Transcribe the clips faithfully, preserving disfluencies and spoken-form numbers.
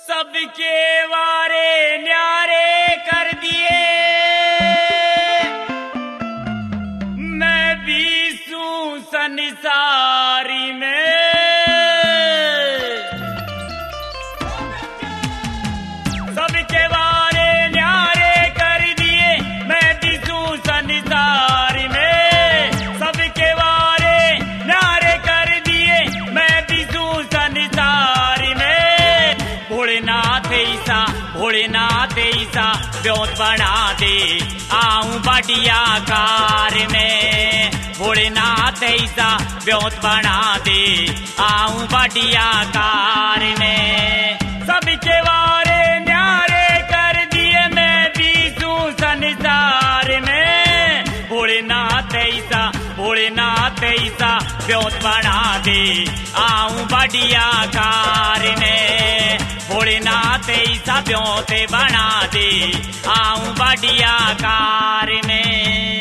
सबके वारे न्यारे कर दिए, मैं भी सूं संसारी में। सबके वारे न्यारे कर दिए, मैं भी सूं संसारी में। सबके वारे न्यारे कर दिए, मैं भी सूं संसारी में। भोलेनाथ ईसा भोलेनाथ ईसा ब्योत बना दे आऊं बढ़िया कार में। भोलेनाथ ईसा ब्योत बना दे आऊं बढ़िया कार में। सबके वारे न्यारे कर दिए, मैं भी सूं संसार में। भोलेनाथ ईसा भोलेनाथ ईसा ब्योत बना दे आऊं बढ़िया कार में। भोलेनाथ ईसा ब्योत बना दे आऊं बढ़िया कार में।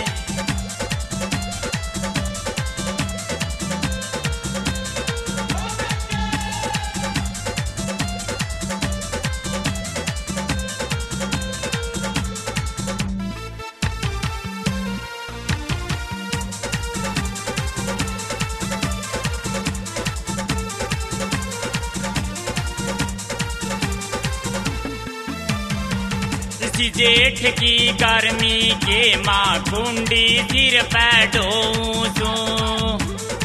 इसी जेठ की गर्मी के माँ कुंडी सिर पे ढोऊं।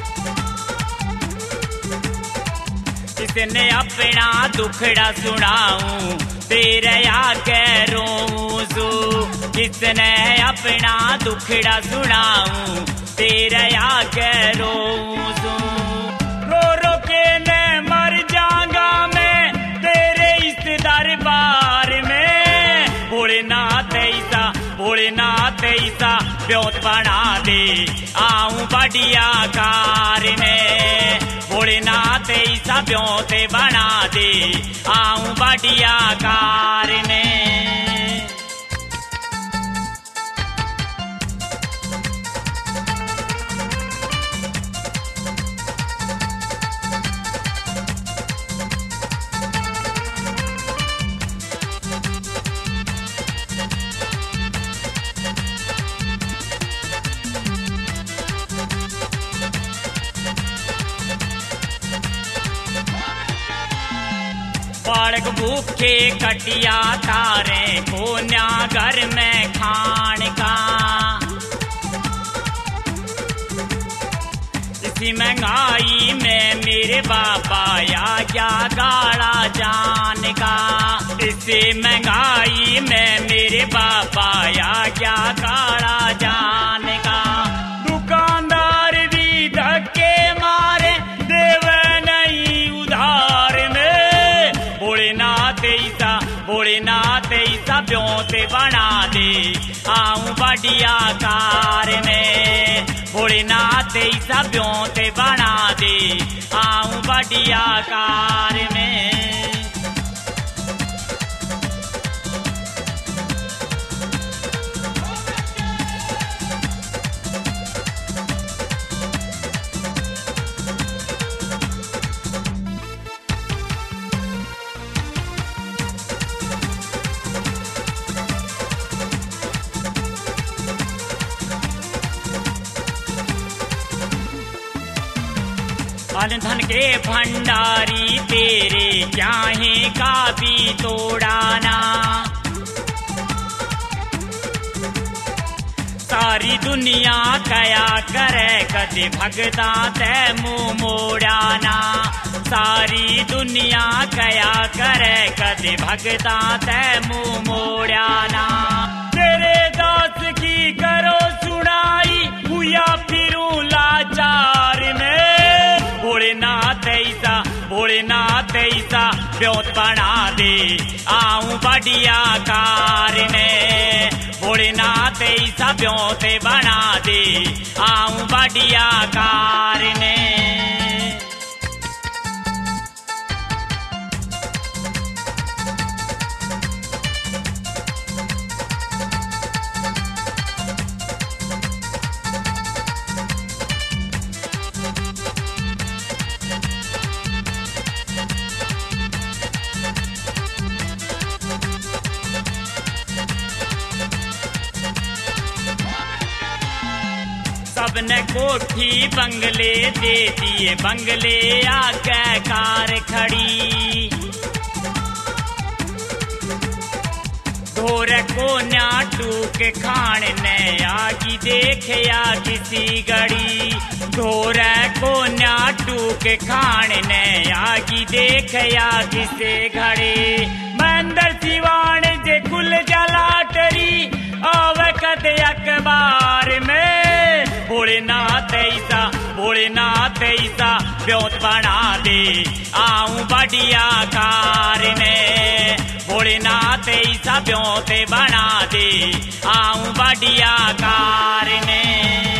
इसने अपना दुखड़ा सुनाऊं, तेरे आगे रोऊं। किसने अपना दुखड़ा सुनाऊं, तेरे आगे रोऊं। रो रो के ने मर जाऊंगा मैं तेरे इस दरबार में। भोलेनाथ ईसा भोलेनाथ ईसा ब्योत बना दे आऊं बढ़िया कार में। भोलेनाथ ईसा ब्योत बना दे आऊं बढ़िया कार में। बालक भूखे कटिया तारे कोन्या घर में खान का। इसी महंगाई में मेरे बाबा या क्या गाड़ा जान का। इसी महंगाई में मेरे बाबा या क्या गाड़ा जान का। दुकानदार भी धक्के मारे देवे नहीं उधार में। भोलेनाथ ईसा भोलेनाथ ईसा ब्योत बना दे आऊं बढ़िया कार में। भोलेनाथ ईसा ब्योत बना दे आऊं बढ़िया कार में। अन धन के भंडारी तेरे चाहे का भी तोड़ाना। सारी दुनिया कया करे कदे भगता ते मुंह मोड़ाना। सारी दुनिया कया करे कदे भगता ते मुंह मोड़ाना। तेरे दास की करो सुनाई हुआ फिरूं लाचार में। भोलेनाथ ईसा भोलेनाथ ईसा ब्योत बना दे आऊं बढ़िया कार में। भोलेनाथ ईसा ब्योत बना दे आऊं बढ़िया कार में। सबने कोठी बंगले दे दिए, बंगले आगे कार खड़ी। ढोर को न्याटू के खान ने आगी देखया किसी घड़ी। ढोर को न्याटू के खान ने आगी देखया किसी घड़ी। मंदिर सिवान जे कुल जलाटरी आवे कदे अखबार में। भोलेनाथ ऐसा भोलेनाथ ऐसा ब्योत बना दे आऊं बढ़िया कार में। भोलेनाथ ऐसा ब्योत बना दे आऊं बढ़िया कार में।